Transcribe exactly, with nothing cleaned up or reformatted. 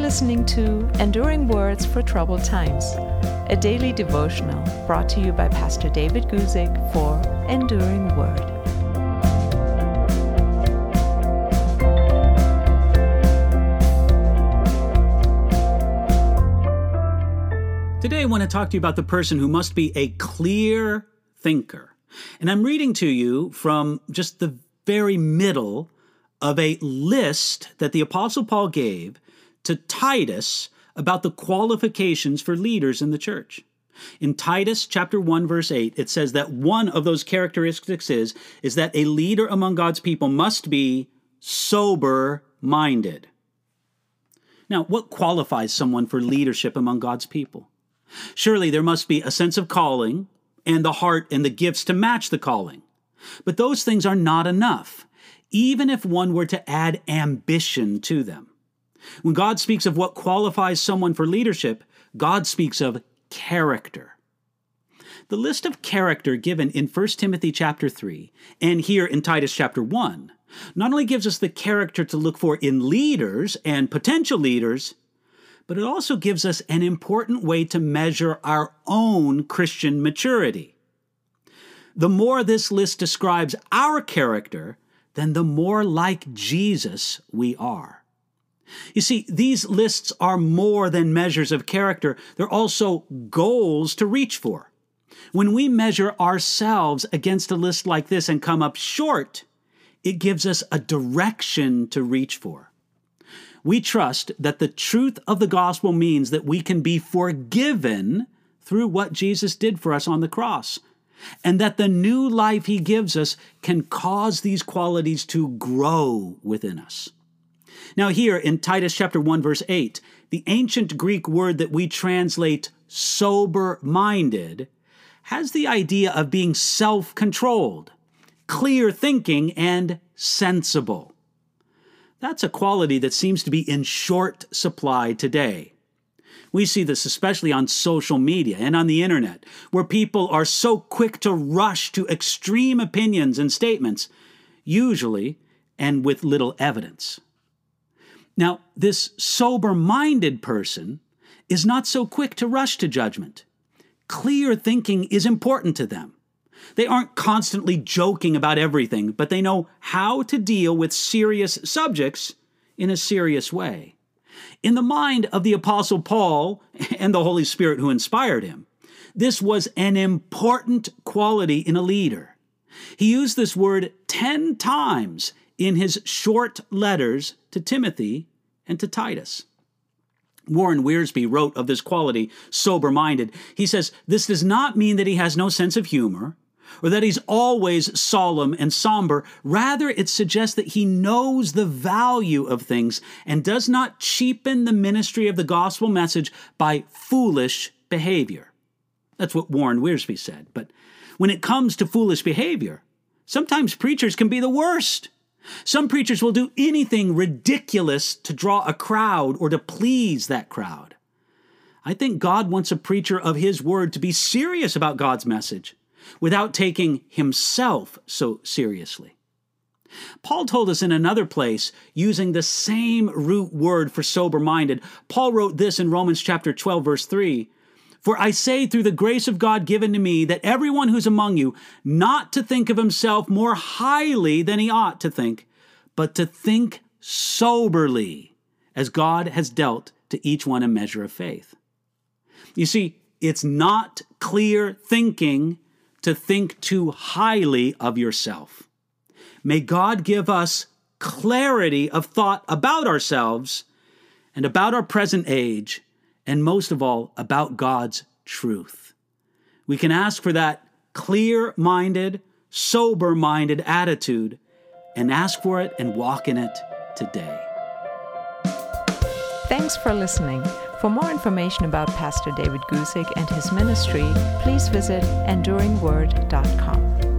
listening to Enduring Words for Troubled Times, a daily devotional brought to you by Pastor David Guzik for Enduring Word. Today I want to talk to you about the person who must be a clear thinker. And I'm reading to you from just the very middle of a list that the Apostle Paul gave to Titus about the qualifications for leaders in the church. In Titus chapter one, verse eight, it says that one of those characteristics is, is that a leader among God's people must be sober-minded. Now, what qualifies someone for leadership among God's people? Surely there must be a sense of calling and the heart and the gifts to match the calling. But those things are not enough, even if one were to add ambition to them. When God speaks of what qualifies someone for leadership, God speaks of character. The list of character given in First Timothy chapter three and here in Titus chapter one not only gives us the character to look for in leaders and potential leaders, but it also gives us an important way to measure our own Christian maturity. The more this list describes our character, then the more like Jesus we are. You see, these lists are more than measures of character. They're also goals to reach for. When we measure ourselves against a list like this and come up short, it gives us a direction to reach for. We trust that the truth of the gospel means that we can be forgiven through what Jesus did for us on the cross, and that the new life he gives us can cause these qualities to grow within us. Now here in Titus chapter one, verse eight, the ancient Greek word that we translate sober-minded has the idea of being self-controlled, clear thinking, and sensible. That's a quality that seems to be in short supply today. We see this especially on social media and on the internet, where people are so quick to rush to extreme opinions and statements, usually and with little evidence. Now, this sober-minded person is not so quick to rush to judgment. Clear thinking is important to them. They aren't constantly joking about everything, but they know how to deal with serious subjects in a serious way. In the mind of the Apostle Paul and the Holy Spirit who inspired him, this was an important quality in a leader. He used this word ten times in his short letters to Timothy and to Titus. Warren Wiersbe wrote of this quality, sober-minded. He says, this does not mean that he has no sense of humor or that he's always solemn and somber. Rather, it suggests that he knows the value of things and does not cheapen the ministry of the gospel message by foolish behavior. That's what Warren Wiersbe said. But when it comes to foolish behavior, sometimes preachers can be the worst. Some preachers will do anything ridiculous to draw a crowd or to please that crowd. I think God wants a preacher of his word to be serious about God's message without taking himself so seriously. Paul told us in another place, using the same root word for sober-minded, Paul wrote this in Romans chapter twelve, verse three, "For I say through the grace of God given to me that everyone who's among you not to think of himself more highly than he ought to think, but to think soberly, as God has dealt to each one a measure of faith." You see, it's not clear thinking to think too highly of yourself. May God give us clarity of thought about ourselves and about our present age, and most of all, about God's truth. We can ask for that clear-minded, sober-minded attitude and ask for it and walk in it today. Thanks for listening. For more information about Pastor David Guzik and his ministry, please visit enduring word dot com.